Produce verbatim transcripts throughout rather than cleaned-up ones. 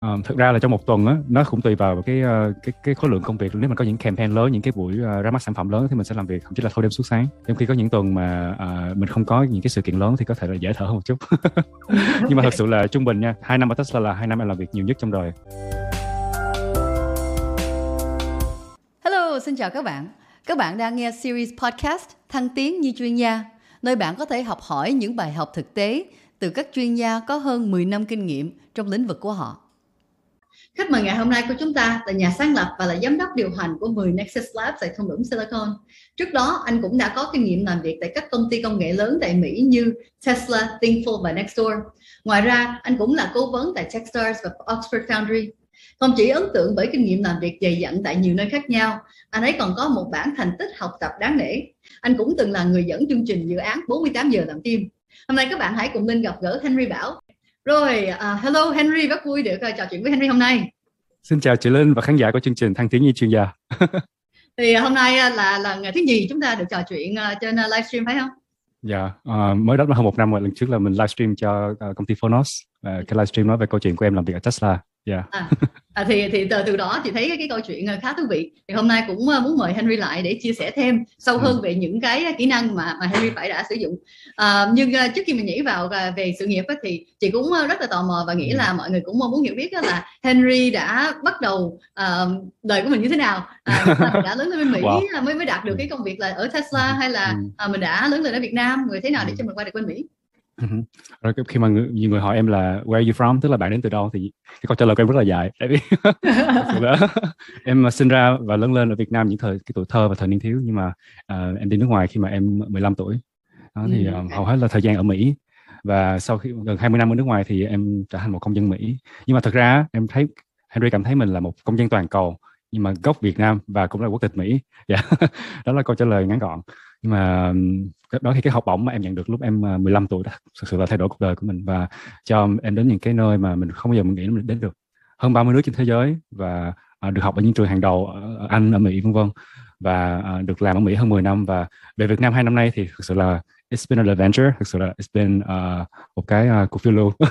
Uh, thực ra là trong một tuần á, nó cũng tùy vào cái uh, cái cái khối lượng công việc. Nếu mà có những campaign lớn, những cái buổi uh, ra mắt sản phẩm lớn thì mình sẽ làm việc thậm chí là thâu đêm suốt sáng. Trong khi có những tuần mà uh, mình không có những cái sự kiện lớn thì có thể là dễ thở hơn một chút. Nhưng mà thật sự là trung bình nha, hai năm ở Tesla là hai năm em làm việc nhiều nhất trong đời. Hello, xin chào các bạn. Các bạn đang nghe series podcast Thăng tiến như chuyên gia, nơi bạn có thể học hỏi những bài học thực tế từ các chuyên gia có hơn mười năm kinh nghiệm trong lĩnh vực của họ. Khách mời ngày hôm nay của chúng ta là nhà sáng lập và là giám đốc điều hành của mười Nexus Labs tại thung lũng Silicon. Trước đó, anh cũng đã có kinh nghiệm làm việc tại các công ty công nghệ lớn tại Mỹ như Tesla, Thinkful và Nextdoor. Ngoài ra, anh cũng là cố vấn tại Techstars và Oxford Foundry. Không chỉ ấn tượng bởi kinh nghiệm làm việc dày dặn tại nhiều nơi khác nhau, anh ấy còn có một bản thành tích học tập đáng nể. Anh cũng từng là người dẫn chương trình dự án bốn mươi tám giờ làm team. Hôm nay các bạn hãy cùng Linh gặp gỡ Henry Bảo. Rồi, uh, hello Henry, rất vui được uh, trò chuyện với Henry hôm nay. Xin chào chị Linh và khán giả của chương trình Thăng tiến như chuyên gia. Thì hôm nay uh, là lần thứ nhì chúng ta được trò chuyện uh, trên uh, livestream phải không? Dạ, yeah, uh, mới đó là hơn một năm rồi. Lần trước là mình livestream cho uh, công ty Phonos. Uh, cái livestream nói về câu chuyện của em làm việc ở Tesla. Yeah. À, à, thì thì từ, từ đó chị thấy cái, cái câu chuyện khá thú vị. Thì hôm nay cũng muốn mời Henry lại để chia sẻ thêm sâu hơn ừ. về những cái kỹ năng mà mà Henry phải đã sử dụng. À, nhưng trước khi mình nhảy vào về sự nghiệp ấy, thì chị cũng rất là tò mò và nghĩ là mọi người cũng muốn hiểu biết là Henry đã bắt đầu uh, đời của mình như thế nào. À, mình đã lớn lên bên Mỹ wow. mới mới đạt được cái công việc là ở Tesla, hay là ừ. uh, mình đã lớn lên ở Việt Nam, người thế nào để cho mình qua được bên Mỹ? Uh-huh. Rồi khi mà người, nhiều người hỏi em là where are you from, tức là bạn đến từ đâu, thì cái câu trả lời của em rất là dài. Tại vì em sinh ra và lớn lên ở Việt Nam những thời cái tuổi thơ và thời niên thiếu, nhưng mà uh, em đi nước ngoài khi mà em mười lăm tuổi. Đó, thì uh, hầu hết là thời gian ở Mỹ, và sau khi gần hai mươi năm ở nước ngoài thì em trở thành một công dân Mỹ. Nhưng mà thật ra em thấy Henry cảm thấy mình là một công dân toàn cầu, nhưng mà gốc Việt Nam và cũng là quốc tịch Mỹ. Yeah. Đó là câu trả lời ngắn gọn. Nhưng mà đó thì cái học bổng mà em nhận được lúc em mười lăm tuổi đó thực sự là thay đổi cuộc đời của mình, và cho em đến những cái nơi mà mình không bao giờ mình nghĩ mình đến được, hơn ba mươi nước trên thế giới, và được học ở những trường hàng đầu ở Anh, ở Mỹ vân vân, và được làm ở Mỹ hơn mười năm, và về Việt Nam hai năm nay thì thực sự là it's been an adventure, thực sự là it's been uh, một cái uh, cuộc phiêu lưu.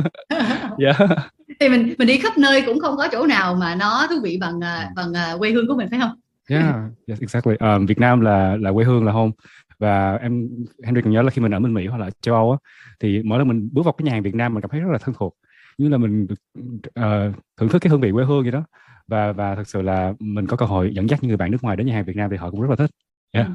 Yeah. Thì mình mình đi khắp nơi cũng không có chỗ nào mà nó thú vị bằng bằng quê hương của mình, phải không? Yeah, yes, exactly. Um, Việt Nam là là quê hương là home. Và em Henry còn nhớ là khi mình ở bên Mỹ hoặc là châu Âu á, thì mỗi lần mình bước vào cái nhà hàng Việt Nam mình cảm thấy rất là thân thuộc, như là mình uh, thưởng thức cái hương vị quê hương vậy đó. Và và thực sự là mình có cơ hội dẫn dắt những người bạn nước ngoài đến nhà hàng Việt Nam thì họ cũng rất là thích. Yeah.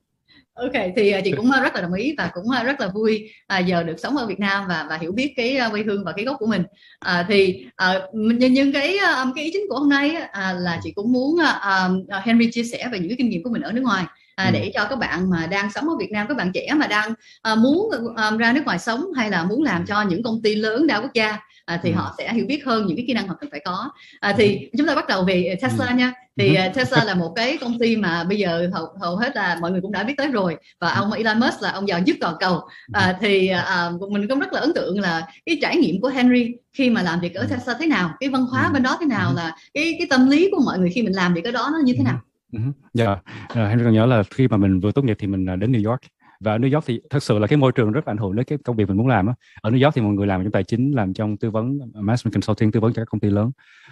Ok, thì chị cũng rất là đồng ý và cũng rất là vui à, giờ được sống ở Việt Nam và và hiểu biết cái quê hương và cái gốc của mình. À, thì à, nhưng, nhưng cái cái ý chính của hôm nay à, là chị cũng muốn à, Henry chia sẻ về những cái kinh nghiệm của mình ở nước ngoài. À, để cho các bạn mà đang sống ở Việt Nam, các bạn trẻ mà đang à, muốn à, ra nước ngoài sống hay là muốn làm cho những công ty lớn đa quốc gia, à, thì ừ. họ sẽ hiểu biết hơn những cái kỹ năng họ cần phải có. À, thì chúng ta bắt đầu về Tesla ừ. nha. Thì uh, Tesla là một cái công ty mà bây giờ hầu, hầu hết là mọi người cũng đã biết tới rồi, và ông Elon Musk là ông giàu nhất toàn cầu. À, thì uh, mình cũng rất là ấn tượng là cái trải nghiệm của Henry khi mà làm việc ở Tesla thế nào, cái văn hóa bên đó thế nào, là cái cái tâm lý của mọi người khi mình làm việc ở đó nó như thế nào. Dạ, yeah. uh, Henry còn nhớ là khi mà mình vừa tốt nghiệp thì mình đến New York, và ở New York thì thật sự là cái môi trường rất là ảnh hưởng đến cái công việc mình muốn làm á. Ở New York thì mọi người làm trong tài chính, làm trong tư vấn, management consulting, tư vấn cho các công ty lớn.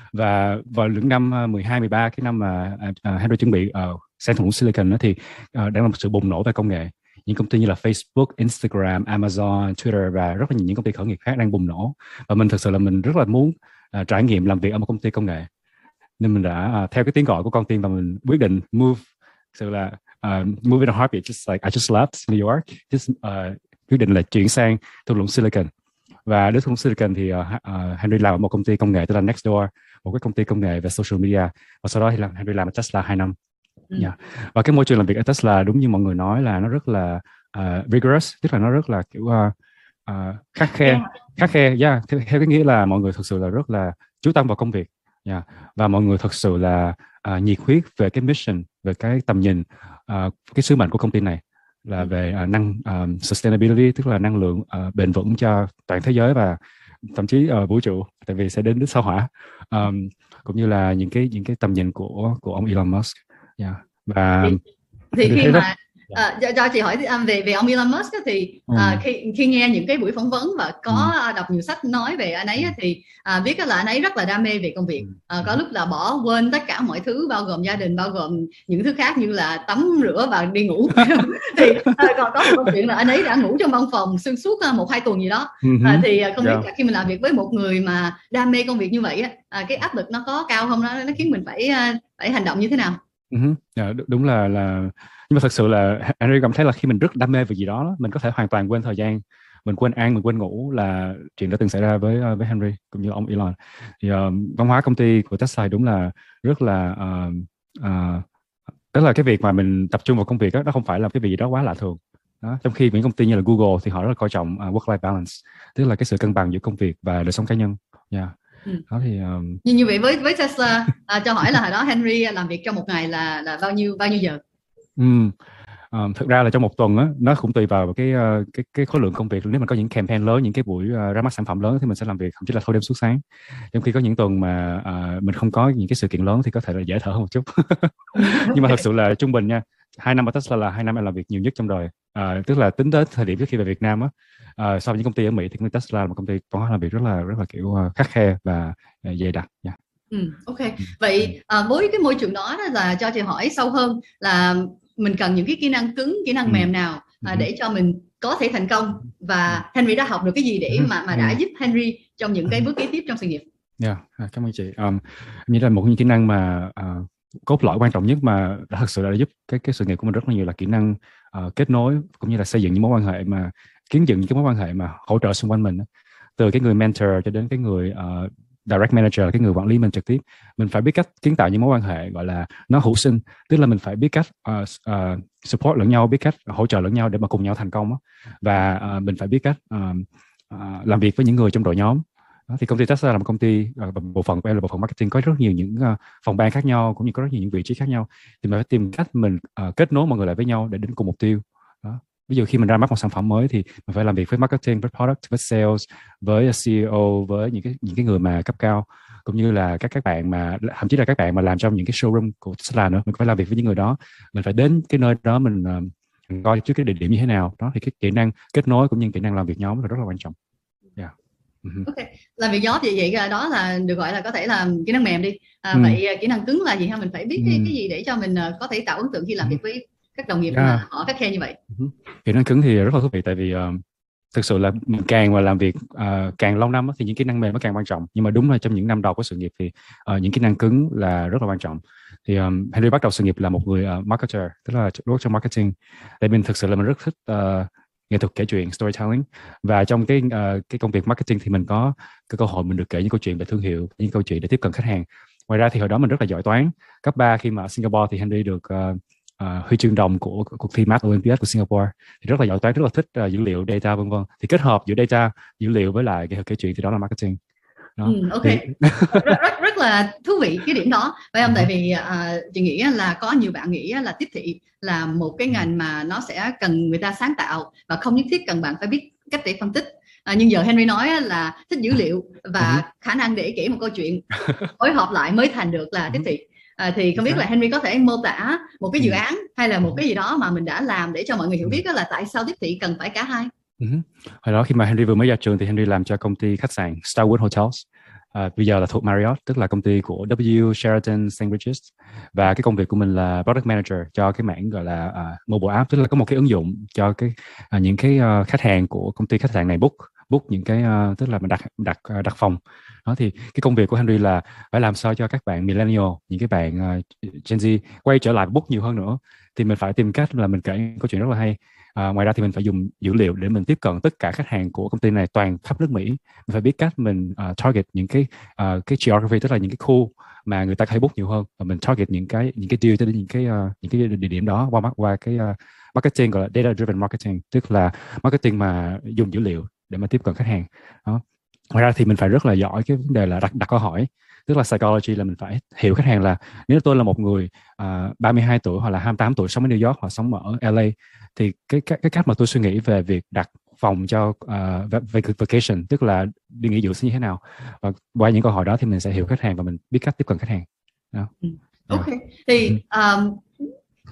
Và vào những năm mười hai, mười ba, cái năm mà uh, Henry chuẩn bị ở uh, sang thung lũng Silicon đó, thì uh, đang là một sự bùng nổ về công nghệ. Những công ty như là Facebook, Instagram, Amazon, Twitter và rất là nhiều những công ty khởi nghiệp khác đang bùng nổ. Và mình thực sự là mình rất là muốn uh, trải nghiệm làm việc ở một công ty công nghệ. Nên mình đã uh, theo cái tiếng gọi của con tim và mình quyết định move, sự là uh, move in a heartbeat, just like I just left New York, just uh, quyết định là chuyển sang thung lũng Silicon. Và đến thung lũng Silicon thì uh, uh, Henry làm ở một công ty công nghệ tên là Nextdoor, một cái công ty công nghệ về social media, và sau đó thì làm, Henry làm ở Tesla hai năm. Ừ. Yeah. Và cái môi trường làm việc ở Tesla đúng như mọi người nói là nó rất là uh, rigorous, tức là nó rất là kiểu uh, uh, khắt khe, yeah. khắt khe, yeah. theo, theo cái nghĩa là mọi người thực sự là rất là chú tâm vào công việc. Yeah. Và mọi người thật sự là uh, nhiệt huyết về cái mission, về cái tầm nhìn, uh, cái sứ mệnh của công ty này là về uh, năng um, sustainability, tức là năng lượng uh, bền vững cho toàn thế giới và thậm chí uh, vũ trụ, tại vì sẽ đến đến sao hỏa, um, cũng như là những cái những cái tầm nhìn của của ông Elon Musk. Yeah. Và thì, thì khi mà À, cho, cho chị hỏi um, về về ông Elon Musk á, thì Ừ. à, khi khi nghe những cái buổi phỏng vấn và có Ừ. đọc nhiều sách nói về anh ấy á, Ừ. thì à, biết là anh ấy rất là đam mê về công việc. À, có lúc là bỏ quên tất cả mọi thứ, bao gồm gia đình, bao gồm những thứ khác như là tắm rửa và đi ngủ. Thì à, còn có một câu chuyện là anh ấy đã ngủ trong văn phòng xuyên suốt uh, một hai tuần gì đó. À, thì à, không biết Yeah. là khi mình làm việc với một người mà đam mê công việc như vậy á, à, cái áp lực nó có cao không, nó nó khiến mình phải uh, phải hành động như thế nào? Uh-huh. Yeah, đúng là là nhưng mà thật sự là Henry cảm thấy là khi mình rất đam mê về gì đó, mình có thể hoàn toàn quên thời gian, mình quên ăn, mình quên ngủ, là chuyện đã từng xảy ra với với Henry cũng như ông Elon. Thì uh, văn hóa công ty của Tesla đúng là rất là uh, uh, tức là cái việc mà mình tập trung vào công việc đó, nó không phải là cái việc gì đó quá lạ thường đó. Trong khi những công ty như là Google thì họ rất là coi trọng uh, work-life balance, tức là cái sự cân bằng giữa công việc và đời sống cá nhân. Yeah. Ừ. Đó thì um... như như vậy với với Tesla, à, cho hỏi là hồi đó Henry làm việc trong một ngày là là bao nhiêu bao nhiêu giờ? Ừ. Um, thực ra là trong một tuần á, nó cũng tùy vào cái uh, cái cái khối lượng công việc. Nếu mà có những campaign lớn, những cái buổi uh, ra mắt sản phẩm lớn thì mình sẽ làm việc không chỉ là thâu đêm suốt sáng. Trong khi có những tuần mà uh, mình không có những cái sự kiện lớn thì có thể là dễ thở hơn một chút. Nhưng mà thật sự là trung bình nha, hai năm ở Tesla là hai năm em làm việc nhiều nhất trong đời. Uh, tức là tính đến thời điểm trước khi về Việt Nam á, uh, so với những công ty ở Mỹ thì công ty Tesla là một công ty có làm việc rất là rất là kiểu uh, khắt khe và uh, dày đặc. Yeah. Ừ, ok. Vậy à, với cái môi trường đó, đó là cho chị hỏi sâu hơn là mình cần những cái kỹ năng cứng, kỹ năng ừ. mềm nào à, để cho mình có thể thành công, và Henry đã học được cái gì để mà mà đã giúp Henry trong những cái bước kế tiếp trong sự nghiệp? Yeah, cảm ơn chị. Um, như là một những kỹ năng mà uh, cốt lõi quan trọng nhất mà đã thực sự là giúp cái cái sự nghiệp của mình rất là nhiều là kỹ năng uh, kết nối cũng như là xây dựng những mối quan hệ, mà kiến dựng những cái mối quan hệ mà hỗ trợ xung quanh mình, từ cái người mentor cho đến cái người uh, direct manager, cái người quản lý mình trực tiếp. Mình phải biết cách kiến tạo những mối quan hệ gọi là nó hữu sinh, tức là mình phải biết cách uh, uh, support lẫn nhau, biết cách hỗ trợ lẫn nhau để mà cùng nhau thành công đó. Và uh, mình phải biết cách uh, uh, làm việc với những người trong đội nhóm. Đó, thì công ty Tesla là một công ty, uh, bộ phận của em là bộ phận marketing, có rất nhiều những uh, phòng ban khác nhau, cũng như có rất nhiều những vị trí khác nhau, thì mình phải tìm cách mình uh, kết nối mọi người lại với nhau để đến cùng mục tiêu. Đó. Ví dụ khi mình ra mắt một sản phẩm mới thì mình phải làm việc với marketing, với product, với sales, với xê e ô, với những cái những cái người mà cấp cao, cũng như là các các bạn mà thậm chí là các bạn mà làm trong những cái showroom của Tesla nữa. Mình phải làm việc với những người đó, mình phải đến cái nơi đó, mình, uh, mình coi trước cái địa điểm như thế nào đó. Thì cái kỹ năng kết nối cũng như kỹ năng làm việc nhóm là rất là quan trọng. Yeah. Uh-huh. Ok, làm việc nhóm vậy vậy đó là được gọi là có thể là kỹ năng mềm đi. À, ừ. Vậy kỹ năng cứng là gì ha? Mình phải biết ừ. cái cái gì để cho mình uh, có thể tạo ấn tượng khi làm ừ. việc với các đồng nghiệp yeah. mà họ khắt khe như vậy. Uh-huh. Kỹ năng cứng thì rất là thú vị, tại vì uh, thực sự là mình càng mà làm việc uh, càng lâu năm thì những kỹ năng mềm nó càng quan trọng. Nhưng mà đúng là trong những năm đầu của sự nghiệp thì uh, những kỹ năng cứng là rất là quan trọng. Thì um, Henry bắt đầu sự nghiệp là một người uh, marketer, tức là work trong marketing. Tại mình thực sự là mình rất thích uh, nghệ thuật kể chuyện, storytelling. Và trong cái uh, cái công việc marketing thì mình có cái cơ hội mình được kể những câu chuyện về thương hiệu, những câu chuyện để tiếp cận khách hàng. Ngoài ra thì hồi đó mình rất là giỏi toán. Cấp ba khi mà ở Singapore thì Henry được uh, uh, huy chương đồng của cuộc thi Math Olympiad của Singapore. Thì rất là giỏi toán, rất là thích uh, dữ liệu, data vân vân. Thì kết hợp giữa data, dữ liệu với lại nghệ thuật kể chuyện thì đó là marketing. Đó. Ừ, ok. Thì... rất, rất rất là thú vị cái điểm đó, phải không? Uh-huh. Tại vì uh, chị nghĩ là có nhiều bạn nghĩ là tiếp thị là một cái ngành mà nó sẽ cần người ta sáng tạo và không nhất thiết cần bạn phải biết cách để phân tích. À, nhưng giờ Henry nói là thích dữ liệu và uh-huh. khả năng để kể một câu chuyện phối hợp lại mới thành được là tiếp thị. À, thì không biết là Henry có thể mô tả một cái dự án hay là một cái gì đó mà mình đã làm để cho mọi người hiểu biết đó là tại sao tiếp thị cần phải cả hai. Uh-huh. Hồi đó khi mà Henry vừa mới ra trường thì Henry làm cho công ty khách sạn Starwood Hotels, à, bây giờ là thuộc Marriott, tức là công ty của W Sheraton Saint Regis. Và cái công việc của mình là product manager cho cái mảng gọi là uh, mobile app, tức là có một cái ứng dụng cho cái uh, những cái uh, khách hàng của công ty khách sạn này book book những cái uh, tức là mình đặt đặt uh, đặt phòng. Đó thì cái công việc của Henry là phải làm sao cho các bạn millennial, những cái bạn uh, Gen Z quay trở lại book nhiều hơn nữa. Thì mình phải tìm cách là mình kể câu chuyện rất là hay. À, ngoài ra thì mình phải dùng dữ liệu để mình tiếp cận tất cả khách hàng của công ty này toàn khắp nước Mỹ. Mình phải biết cách mình uh, target những cái uh, cái geography, tức là những cái khu mà người ta hay book nhiều hơn, và mình target những cái những cái deal cho đến những cái uh, những cái địa điểm đó qua qua cái uh, marketing gọi là data driven marketing, tức là marketing mà dùng dữ liệu để mà tiếp cận khách hàng. Đó. Ngoài ra thì mình phải rất là giỏi cái vấn đề là đặt đặt câu hỏi, tức là psychology, là mình phải hiểu khách hàng là nếu tôi là một người uh, ba mươi hai tuổi hoặc là hai mươi tám tuổi sống ở New York hoặc sống ở L A, thì cái cái cái cách mà tôi suy nghĩ về việc đặt phòng cho uh, vacation, tức là đi nghỉ dưỡng sẽ như thế nào. Và qua những câu hỏi đó thì mình sẽ hiểu khách hàng và mình biết cách tiếp cận khách hàng. Đó. Ok. Thì um,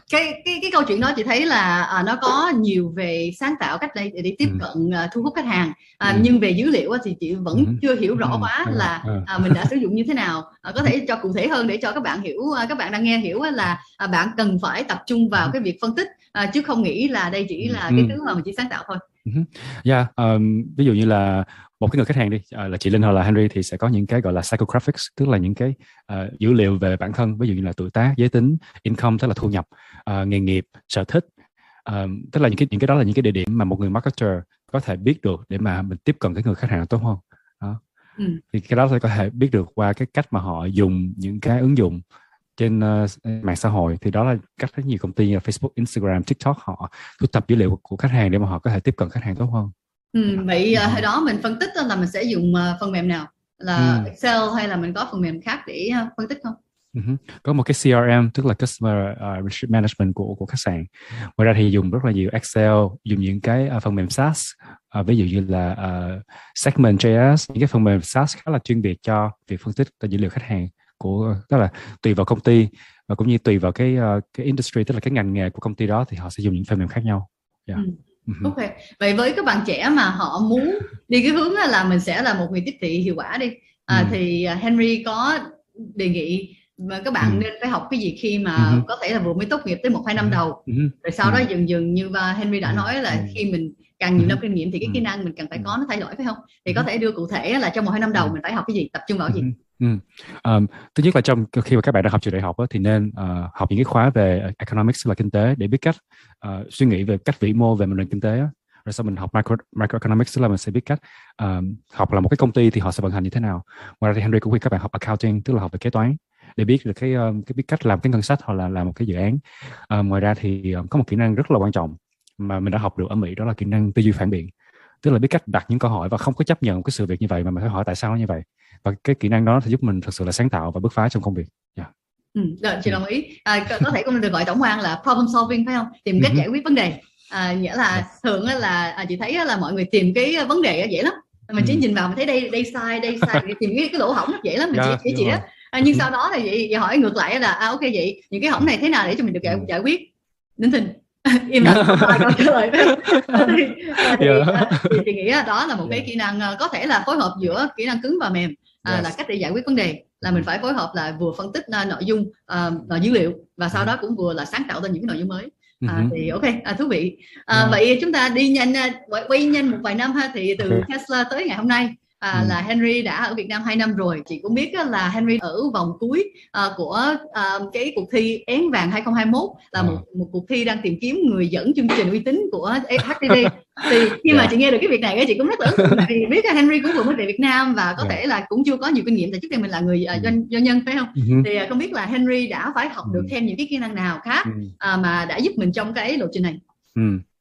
cái cái cái câu chuyện đó chị thấy là à, nó có nhiều về sáng tạo cách để, để tiếp cận uh, thu hút khách hàng, à, ừ. nhưng về dữ liệu thì chị vẫn ừ. chưa hiểu rõ quá ừ. là à, mình đã sử dụng như thế nào. À, có thể cho cụ thể hơn để cho các bạn hiểu, các bạn đang nghe hiểu là à, bạn cần phải tập trung vào cái việc phân tích, à, chứ không nghĩ là đây chỉ là cái thứ mà mình chỉ sáng tạo thôi. Yeah, um, ví dụ như là một cái người khách hàng đi, uh, là chị Linh hoặc là Henry thì sẽ có những cái gọi là psychographics, tức là những cái uh, dữ liệu về bản thân, ví dụ như là tuổi tác, giới tính, income tức là thu nhập, uh, nghề nghiệp, sở thích, uh, tức là những cái những cái đó là những cái địa điểm mà một người marketer có thể biết được để mà mình tiếp cận cái người khách hàng tốt hơn. Đó. Ừ. Thì cái đó sẽ có thể biết được qua cái cách mà họ dùng những cái ứng dụng trên uh, mạng xã hội. Thì đó là cách rất nhiều công ty như là Facebook, Instagram, TikTok họ thu thập dữ liệu của, của khách hàng để mà họ có thể tiếp cận khách hàng tốt hơn. Ừ, vậy uh, hồi đó mình phân tích là mình sẽ dùng uh, phần mềm nào, là ừ. Excel hay là mình có phần mềm khác để uh, phân tích không? Uh-huh. Có một cái xê rờ em tức là Customer uh, Relationship Management của của khách sạn. Ngoài ra thì dùng rất là nhiều Excel, dùng những cái uh, phần mềm SaaS, uh, ví dụ như là uh, Segment.js, những cái phần mềm SaaS khá là chuyên biệt cho việc phân tích dữ liệu khách hàng của, tức là tùy vào công ty và cũng như tùy vào cái uh, cái industry, tức là cái ngành nghề của công ty đó thì họ sẽ dùng những phần mềm khác nhau. Yeah. Ừ. Ok, vậy với các bạn trẻ mà họ muốn đi cái hướng là mình sẽ là một người tiếp thị hiệu quả đi, à, ừ. thì Henry có đề nghị mà các bạn ừ. nên phải học cái gì khi mà ừ. có thể là vừa mới tốt nghiệp tới một hai năm đầu, ừ. rồi sau ừ. đó dần dần như và Henry đã ừ. nói là ừ. khi mình càng nhiều năm kinh nghiệm thì cái kỹ năng mình cần phải có nó thay đổi, phải không? Thì có thể đưa cụ thể là trong một hai năm đầu mình phải học cái gì, tập trung vào cái gì? Ừ. Um, thứ nhất là trong khi mà các bạn đang học trường đại học đó, thì nên uh, học những cái khóa về economics là kinh tế để biết cách uh, suy nghĩ về cách vĩ mô về nền kinh tế đó. Rồi sau mình học micro, microeconomics là mình sẽ biết cách um, học là một cái công ty thì họ sẽ vận hành như thế nào. Ngoài ra thì Henry cũng khuyên các bạn học accounting, tức là học về kế toán để biết được cái um, cái biết cách làm cái ngân sách hoặc là làm một cái dự án. Um, ngoài ra thì um, có một kỹ năng rất là quan trọng mà mình đã học được ở Mỹ, đó là kỹ năng tư duy phản biện, tức là biết cách đặt những câu hỏi và không có chấp nhận cái sự việc như vậy mà mình phải hỏi tại sao nó như vậy. Và cái kỹ năng đó thì giúp mình thực sự là sáng tạo và bứt phá trong công việc. Yeah. Ừ, được, chị đồng ý. À, có, có thể cũng được gọi tổng quan là problem solving, phải không? Tìm cách giải quyết vấn đề. À, nghĩa là thường là à, chị thấy là mọi người tìm cái vấn đề dễ lắm. Mình chỉ nhìn vào mình thấy đây đây sai, đây sai, tìm cái, cái lỗ hổng rất dễ lắm, mình yeah, chỉ chỉ đó. À, nhưng sau đó thì vậy, vậy hỏi ngược lại là à ok vậy những cái hổng này thế nào để cho mình được giải, giải quyết? Nín thinh. Im lặng không ai câu trả lời. thì, thì, yeah. thì chị nghĩ đó là một cái kỹ năng có thể là phối hợp giữa kỹ năng cứng và mềm, à, yes. là cách để giải quyết vấn đề, là mình phải phối hợp là vừa phân tích uh, nội dung, uh, dữ liệu và sau đó cũng vừa là sáng tạo ra những cái nội dung mới. À, thì ok, à, thú vị. À, yeah. Vậy chúng ta đi nhanh, uh, quay nhanh một vài năm ha. Thì từ okay. Tesla tới ngày hôm nay, à, ừ. là Henry đã ở Việt Nam hai năm rồi. Chị cũng biết là Henry ở vòng cuối uh, của uh, cái cuộc thi Én Vàng hai không hai mốt, là à. một một cuộc thi đang tìm kiếm người dẫn chương trình uy tín của hát tê vê. Thì khi yeah. mà chị nghe được cái việc này, chị cũng rất là ấn tượng, vì biết là Henry cũng vừa mới về Việt Nam và có yeah. thể là cũng chưa có nhiều kinh nghiệm, tại trước đây mình là người uh, doanh, doanh nhân, phải không? Uh-huh. Thì uh, không biết là Henry đã phải học được thêm những cái kỹ năng nào khác uh, mà đã giúp mình trong cái lộ trình này. Ừ.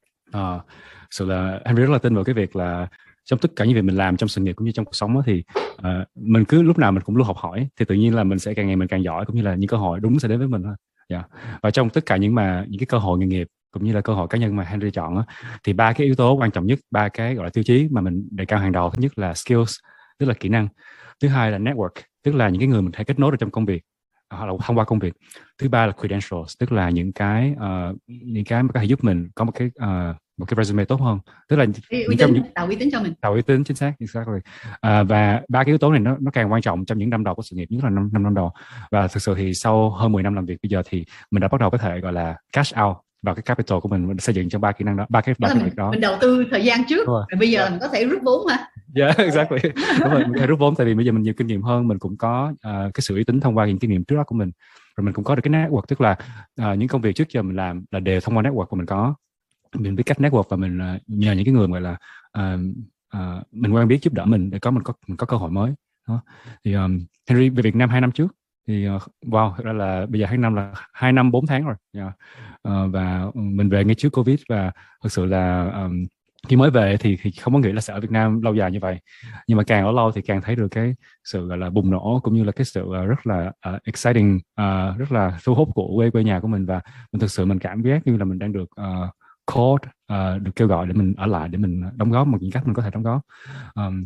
À, sự là Henry rất là tin vào cái việc là trong tất cả những việc mình làm trong sự nghiệp cũng như trong cuộc sống đó, thì uh, mình cứ lúc nào mình cũng luôn học hỏi, thì tự nhiên là mình sẽ càng ngày mình càng giỏi, cũng như là những cơ hội đúng sẽ đến với mình thôi. Yeah. Và trong tất cả những mà những cái cơ hội nghề nghiệp cũng như là cơ hội cá nhân mà Henry chọn đó, thì ba cái yếu tố quan trọng nhất, ba cái gọi là tiêu chí mà mình đề cao hàng đầu. Thứ nhất là skills, tức là kỹ năng. Thứ hai là network, tức là những cái người mình thể kết nối được trong công việc hoặc là thông qua công việc. Thứ ba là credentials, tức là những cái uh, những cái mà có thể giúp mình có một cái uh, một cái resume tốt hơn, tức là uy tín, những... tạo uy tín cho mình, tạo uy tín, chính xác, exactly. À, và ba cái yếu tố này nó nó càng quan trọng trong những năm đầu của sự nghiệp, nhất là năm năm năm đầu. Và thực sự thì sau hơn mười năm làm việc bây giờ thì mình đã bắt đầu có thể gọi là cash out vào cái capital của mình, mình xây dựng trong ba kỹ năng đó, ba cái ba cái mình, việc đó. Mình đầu tư thời gian trước, rồi bây giờ yeah. mình có thể rút vốn hả? Yeah, exactly. Đúng rồi, mình có thể rút vốn tại vì bây giờ mình nhiều kinh nghiệm hơn, mình cũng có uh, cái sự uy tín thông qua những kinh nghiệm trước đó của mình, rồi mình cũng có được cái network, tức là uh, những công việc trước giờ mình làm là đều thông qua network của mình có. Mình biết cách network và mình uh, nhờ những cái người gọi là uh, uh, mình quen biết giúp đỡ mình để có mình có mình có cơ hội mới đó. Thì um, Henry về Việt Nam hai năm trước thì uh, wow, thật ra là bây giờ hai năm là hai năm bốn tháng rồi. Yeah. Uh, và mình về ngay trước Covid, và thực sự là um, khi mới về thì, thì không có nghĩ là sẽ ở Việt Nam lâu dài như vậy, nhưng mà càng ở lâu thì càng thấy được cái sự gọi là bùng nổ cũng như là cái sự uh, rất là uh, exciting, uh, rất là thu hút của quê quê nhà của mình, và mình thực sự mình cảm giác như là mình đang được uh, called, uh, được kêu gọi để mình ở lại, để mình đóng góp một những cách mình có thể đóng góp. Um,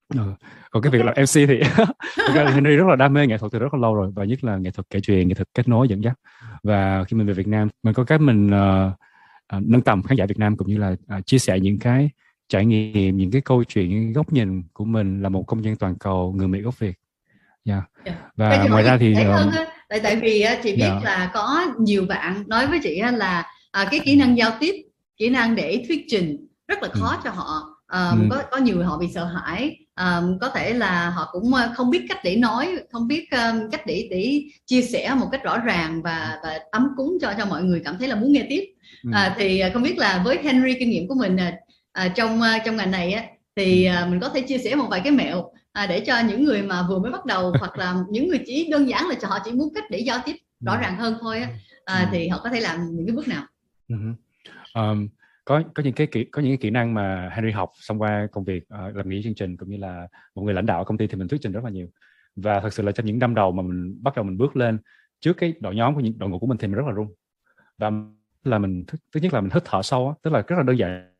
Ừ. Còn cái việc làm em xê thì thực ra Henry rất là đam mê nghệ thuật từ rất là lâu rồi, và nhất là nghệ thuật kể chuyện, nghệ thuật kết nối dẫn dắt. Và khi mình về Việt Nam, mình có cách mình uh, uh, nâng tầm khán giả Việt Nam, cũng như là uh, chia sẻ những cái trải nghiệm, những cái câu chuyện, những cái góc nhìn của mình là một công dân toàn cầu, người Mỹ gốc Việt. Yeah. Yeah. Và ngoài ra thì hơn á, tại tại vì chị biết yeah. là có nhiều bạn nói với chị là à, cái kỹ năng giao tiếp, kỹ năng để thuyết trình rất là khó ừ. cho họ. Um, ừ. có có nhiều người họ bị sợ hãi, um, có thể là họ cũng không biết cách để nói, không biết um, cách để để chia sẻ một cách rõ ràng và và ấm cúng cho cho mọi người cảm thấy là muốn nghe tiếp. ừ. À, thì không biết là với Henry, kinh nghiệm của mình à, trong trong ngành này á, thì à, mình có thể chia sẻ một vài cái mẹo à, để cho những người mà vừa mới bắt đầu hoặc là những người chỉ đơn giản là họ chỉ muốn cách để giao tiếp rõ ràng hơn thôi á, à, thì họ có thể làm những cái bước nào? ừ. um, có có những cái kỹ có những cái kỹ năng mà Henry học xong qua công việc uh, làm nghỉ chương trình, cũng như là một người lãnh đạo ở công ty, thì mình thuyết trình rất là nhiều. Và thật sự là trong những năm đầu mà mình bắt đầu mình bước lên trước cái đội nhóm của những đội ngũ của mình thì mình rất là run. Và là mình thứ nhất là mình hít thở sâu á, tức là rất là đơn giản,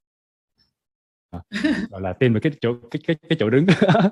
gọi là tìm được cái chỗ cái cái cái chỗ đứng.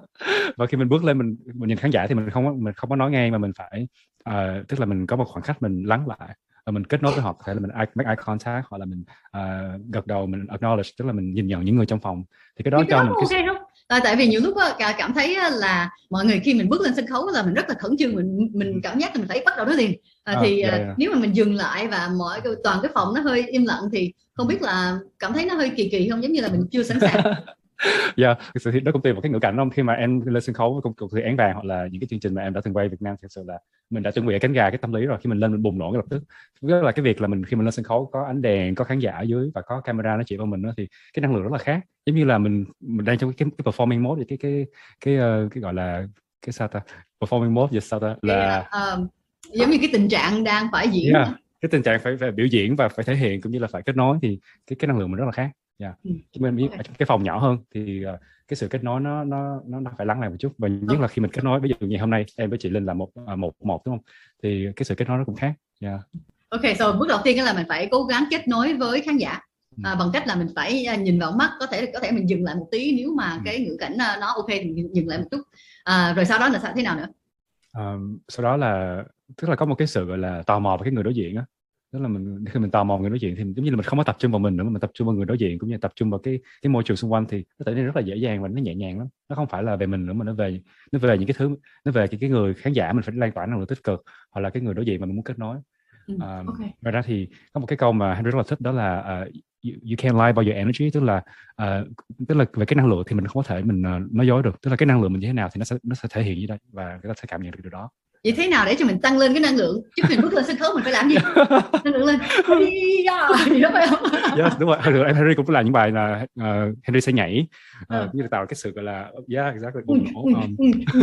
Và khi mình bước lên, mình mình nhìn khán giả thì mình không có, mình không có nói ngay, mà mình phải uh, tức là mình có một khoảng khắc mình lắng lại và mình kết nối với họ. Có thể là mình make eye contact, hoặc là mình uh, gật đầu, mình acknowledge, tức là mình nhìn nhận những người trong phòng. Thì cái đó cho mình cái okay không? À, tại vì nhiều lúc cả cảm thấy là mọi người khi mình bước lên sân khấu là mình rất là khẩn trương, mình mình cảm giác là mình phải bắt đầu nói liền. À, à, thì yeah, yeah. nếu mà mình dừng lại và mọi toàn cái phòng nó hơi im lặng thì không biết là cảm thấy nó hơi kỳ kỳ không, giống như là mình chưa sẵn sàng. Dạ, yeah, thực sự thì nó cũng tùy vào cái ngữ cảnh không. Khi mà em lên sân khấu với công cuộc thi Án Vàng hoặc là những cái chương trình mà em đã từng quay Việt Nam, thực sự là mình đã chuẩn bị cánh gà, cái tâm lý rồi. Khi mình lên mình bùng nổ ngay lập tức, rất là cái việc là mình khi mình lên sân khấu có ánh đèn, có khán giả ở dưới và có camera nó chỉ vào mình đó, thì cái năng lượng rất là khác. Giống như là mình mình đang trong cái, cái performing mode, cái cái cái cái, cái gọi là cái sao ta performing mode gì sao ta là uh, giống như cái tình trạng đang phải diễn. Yeah, cái tình trạng phải, phải biểu diễn và phải thể hiện, cũng như là phải kết nối, thì cái cái năng lượng mình rất là khác. Yeah. Ừ. Mình biết okay. cái phòng nhỏ hơn thì uh, cái sự kết nối nó nó nó nó phải lắng lại một chút. Và nhất okay. là khi mình kết nối, ví dụ như hôm nay em với chị Linh là một uh, một một đúng không, thì cái sự kết nối nó cũng khác. Yeah. Ok, so bước đầu tiên là mình phải cố gắng kết nối với khán giả à, bằng cách là mình phải nhìn vào mắt, có thể có thể mình dừng lại một tí nếu mà ừ. cái ngữ cảnh nó ok thì mình dừng lại một chút. À, rồi sau đó là sao, thế nào nữa? Um, sau đó là tức là có một cái sự gọi là tò mò về cái người đối diện á. Tức là mình khi mình tò mò người đối diện thì giống như là mình không có tập trung vào mình nữa, mà mình tập trung vào người đối diện, cũng như tập trung vào cái cái môi trường xung quanh, thì nó trở nên rất là dễ dàng và nó nhẹ nhàng lắm. Nó không phải là về mình nữa, mà nó về nó về những cái thứ, nó về cái, cái người khán giả mình phải lan tỏa năng lượng tích cực, hoặc là cái người đối diện mà mình muốn kết nối. Ừ, um, okay. Ngoài ra thì có một cái câu mà Henry rất là thích, đó là uh, you, you can't lie about your energy, tức là uh, tức là về cái năng lượng thì mình không có thể mình uh, nói dối được. Tức là cái năng lượng mình như thế nào thì nó sẽ nó sẽ thể hiện như đây, và người ta sẽ cảm nhận được điều đó. Vậy thế nào để cho mình tăng lên cái năng lượng trước khi bước lên sân khấu, mình phải làm gì? Năng lượng lên gì đó phải không? Yes, đúng rồi. Em Henry cũng làm những bài là uh, Henry sẽ nhảy, uh, như là tạo cái sự gọi là yeah, exactly, bùng nổ. Um.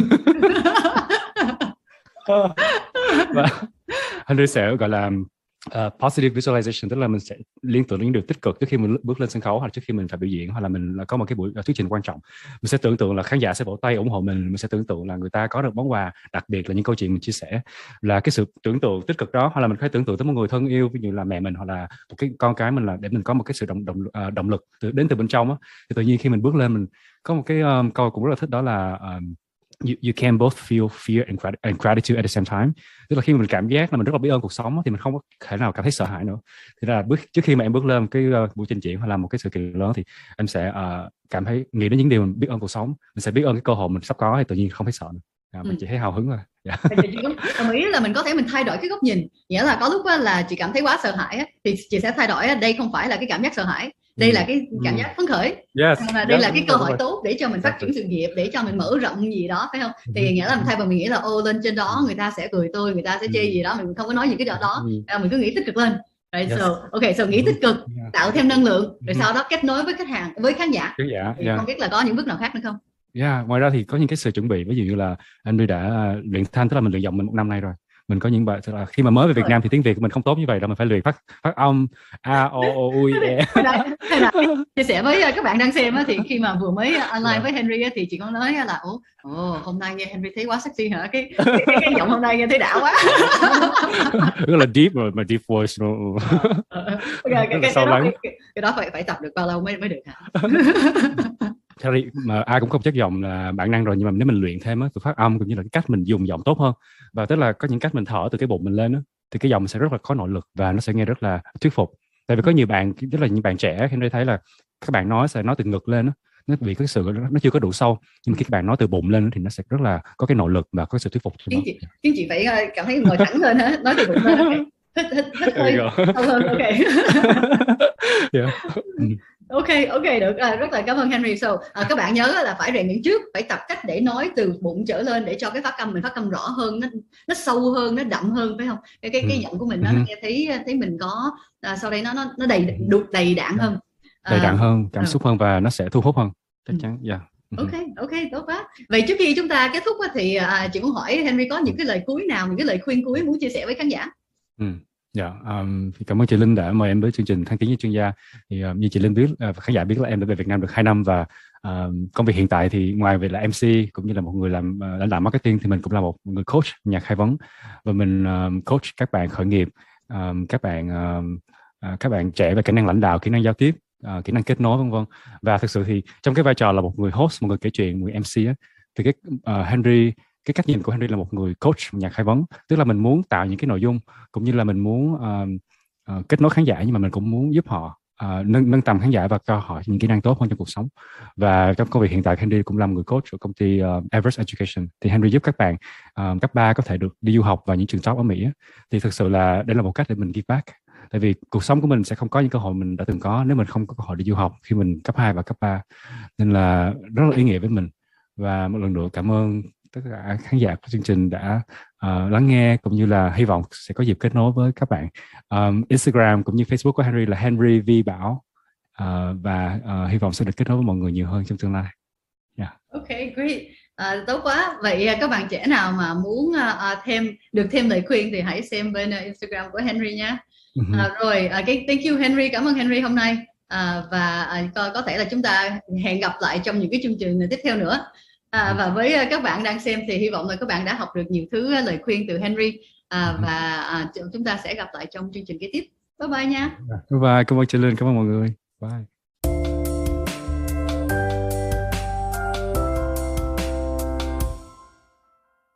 Và Henry sẽ gọi là Uh, positive visualization, tức là mình sẽ liên tưởng đến điều tích cực trước khi mình bước lên sân khấu, hoặc trước khi mình phải biểu diễn, hoặc là mình có một cái buổi uh, thuyết trình quan trọng. Mình sẽ tưởng tượng là khán giả sẽ vỗ tay ủng hộ mình, mình sẽ tưởng tượng là người ta có được món quà, đặc biệt là những câu chuyện mình chia sẻ, là cái sự tưởng tượng tích cực đó. Hoặc là mình phải tưởng tượng tới một người thân yêu, ví dụ là mẹ mình hoặc là một cái con cái mình, là để mình có một cái sự động động uh, động lực từ, đến từ bên trong á. Thì tự nhiên khi mình bước lên, mình có một cái um, câu cũng rất là thích, đó là um, You, you can both feel fear and, grat- and gratitude at the same time. Tức là khi mình cảm giác là mình rất là biết ơn cuộc sống thì mình không có thể nào cảm thấy sợ hãi nữa. Thì là bước trước khi mà em bước lên cái uh, buổi trình diễn hoặc là một cái sự kiện lớn, thì em sẽ uh, cảm thấy nghĩ đến những điều mình biết ơn cuộc sống, mình sẽ biết ơn cái cơ hội mình sắp có, thì tự nhiên không thấy sợ nữa. À, mình ừ. chỉ thấy hào hứng rồi. Yeah. Chị cũng đồng ý là mình có thể mình thay đổi cái góc nhìn. Nghĩa là có lúc là chị cảm thấy quá sợ hãi thì chị sẽ thay đổi, đây không phải là cái cảm giác sợ hãi, đây là cái cảm giác phấn khởi, yes, mà đây yes, là cái cơ hội tốt để cho mình phát triển sự nghiệp, để cho mình mở rộng gì đó, phải không? Thì nghĩa là mình thay vào mình nghĩ là ô lên trên đó người ta sẽ cười tôi, người ta sẽ chê gì đó, mình không có nói những cái đó đó, mình cứ nghĩ tích cực lên. Right, yes. so, ok, so nghĩ tích cực, tạo thêm năng lượng, rồi sau đó kết nối với khách hàng, với khán giả. Khán giả, thì yeah. Không biết là có những bước nào khác nữa không? Yeah, ngoài ra thì có những cái sự chuẩn bị, ví dụ như là anh đã uh, luyện thanh, tức là mình luyện giọng mình một năm nay rồi. Mình có những bài, tức là khi mà mới về Việt Nam thì tiếng Việt của mình không tốt như vậy đâu, mình phải luyện phát phát âm a o o u e. Hay là chia sẻ với các bạn đang xem á, thì khi mà vừa mới online yeah. với Henry á, thì chị có nói là ủa, ồ, hôm nay nghe Henry thấy quá sexy hả? Cái cái, cái, cái giọng hôm nay nghe thấy đã quá. Rất là deep rồi, mà deep voice rồi. Okay, cái, cái, cái, đó, cái, cái đó phải phải tập được bao lâu mới mới được hả? Thật ra mà ai cũng có một chất giọng là bản năng rồi, nhưng mà nếu mình luyện thêm á, từ phát âm cũng như là cái cách mình dùng giọng tốt hơn, và tức là có những cách mình thở từ cái bụng mình lên á, thì cái giọng sẽ rất là có nội lực và nó sẽ nghe rất là thuyết phục. Tại vì có nhiều bạn, rất là những bạn trẻ, khi thấy là các bạn nói sẽ nói từ ngực lên á, nó vì cái sự nó chưa có đủ sâu, nhưng mà khi các bạn nói từ bụng lên thì nó sẽ rất là có cái nội lực và có sự thuyết phục trong Khiến đó. chị, khiến chị phải cảm thấy ngồi thẳng lên hả? Nói từ bụng lên. Okay. Hít hít hít hơi sâu hơn. Ok. Yeah. Ok, ok, được. À, rất là cảm ơn Henry. So, à, các bạn nhớ là phải rèn luyện trước, phải tập cách để nói từ bụng trở lên để cho cái phát âm mình phát âm rõ hơn, nó nó sâu hơn, nó đậm hơn, phải không? Cái cái cái giọng của mình nó nghe thấy thấy mình có à, sau đây nó nó nó đầy đủ đầy đặn hơn, đầy đặn hơn, cảm à, xúc hơn và nó sẽ thu hút hơn, chắc chắn. Yeah. Ok, ok, tốt quá. Vậy trước khi chúng ta kết thúc thì à, chị muốn hỏi Henry có những cái lời cuối nào, những cái lời khuyên cuối muốn chia sẻ với khán giả? Ừ. Dạ, um, cảm ơn chị Linh đã mời em với chương trình Thăng Tiến với Chuyên Gia. Thì um, như chị Linh biết, uh, khán giả biết là em đã về Việt Nam được hai năm, và uh, công việc hiện tại thì ngoài việc là em xê cũng như là một người làm uh, lãnh đạo marketing, thì mình cũng là một người coach, nhà khai vấn, và mình um, coach các bạn khởi nghiệp, um, các bạn um, uh, các bạn trẻ về kỹ năng lãnh đạo, kỹ năng giao tiếp, uh, kỹ năng kết nối, vân vân. Và thực sự thì trong cái vai trò là một người host, một người kể chuyện, một người em xê á, thì cái uh, Henry cái cách nhìn của Henry là một người coach, một nhà khai vấn, tức là mình muốn tạo những cái nội dung cũng như là mình muốn uh, uh, kết nối khán giả, nhưng mà mình cũng muốn giúp họ uh, nâng nâng tầm khán giả và cho họ những kỹ năng tốt hơn trong cuộc sống. Và trong công việc hiện tại, Henry cũng là một người coach của công ty uh, Everest Education. Thì Henry giúp các bạn uh, cấp ba có thể được đi du học vào những trường top ở Mỹ. Thì thực sự là đây là một cách để mình give back. Tại vì cuộc sống của mình sẽ không có những cơ hội mình đã từng có nếu mình không có cơ hội đi du học khi mình cấp hai và cấp ba. Nên là rất là ý nghĩa với mình. Và một lần nữa cảm ơn tất cả khán giả của chương trình đã uh, lắng nghe, cũng như là hy vọng sẽ có dịp kết nối với các bạn. Um, Instagram cũng như Facebook của Henry là Henry V Bảo, uh, và uh, hy vọng sẽ được kết nối với mọi người nhiều hơn trong tương lai. Yeah. Ok, great. À, tốt quá. Vậy các bạn trẻ nào mà muốn uh, thêm được thêm lời khuyên thì hãy xem bên uh, Instagram của Henry nha. Uh-huh. À, rồi, uh, thank you Henry, cảm ơn Henry hôm nay. À, và uh, có, có thể là chúng ta hẹn gặp lại trong những cái chương trình tiếp theo nữa. À, và với các bạn đang xem thì hy vọng là các bạn đã học được nhiều thứ lời khuyên từ Henry, à, và à, chúng ta sẽ gặp lại trong chương trình kế tiếp. Bye bye nha. Bye bye, cảm ơn chị Linh, cảm ơn mọi người. Bye.